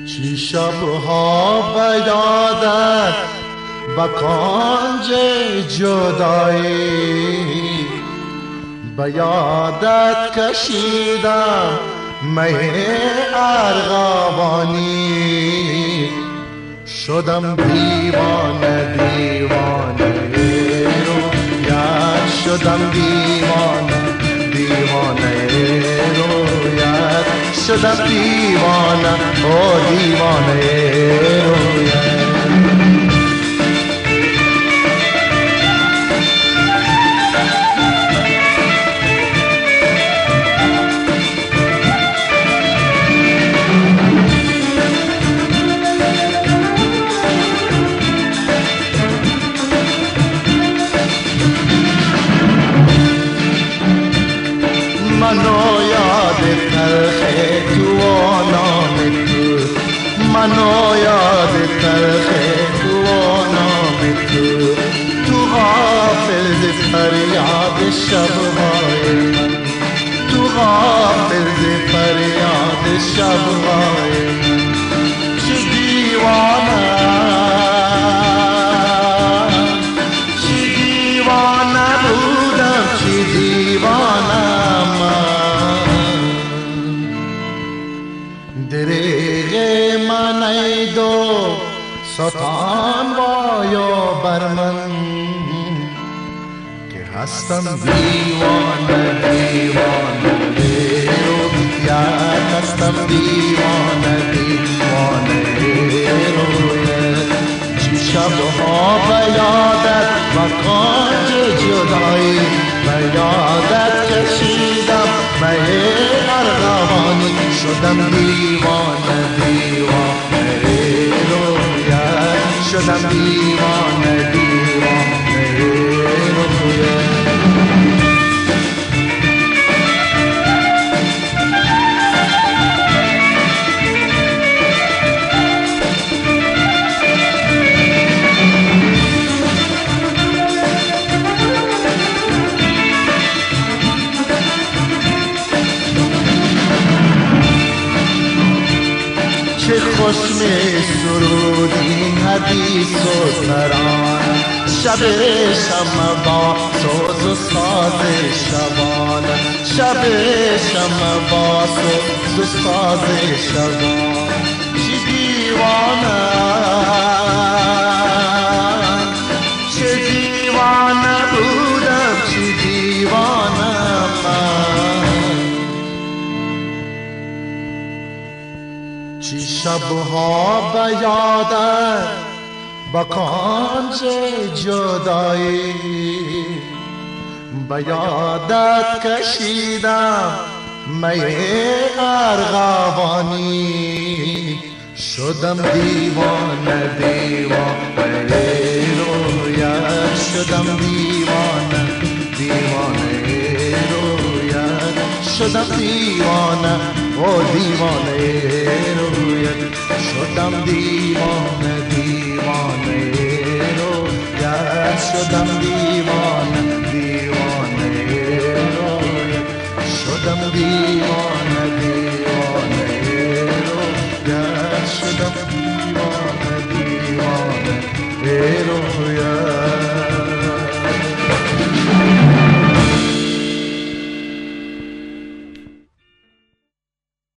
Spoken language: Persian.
چی شبها به یادت به کنج جدایی به یادت کشیدم می ارغوانی شدم دیوانه دیوانه رویت شدم دیوانه دیوانه رویت شدم دیوانه او دیوانه رویت منو یاد تلخ تو و نام تو منو یاد تلخ تو و نام تو تو غافل ز فریاد شبهای من تو غافل ز فریاد شبهای من چه دیوانه بودم چه دیوانه دریغ من ای دو ستان وایو بر من که هستم دیوانه دیوانه رویت هستم دیوانه دیوانه رویت چی شبها به یادت و کنج جدایی به یادت کشیدم می ارغوانی شدم دیوانه دیوانه رویت شدم دیوانه دیوانه رویت چه خوش می سرود این حدیث و ترانه شب شمع با سوز و ساز شبانه شب شمع با سوز و ساز شبانه چه دیوانه چه دیوانه بودم چه دیوانه من چی شبها به یادت به کنج جدایی به یادت کشیدم می ارغوانی شدم دیوانه دیوانه رویت شدم دیوانه دیوانه رویت شدم دیوانه او دیوانه رویت شدم دیوانه دیوانه رویت شدم دیوانه دیوانه رویت شدم دیوانه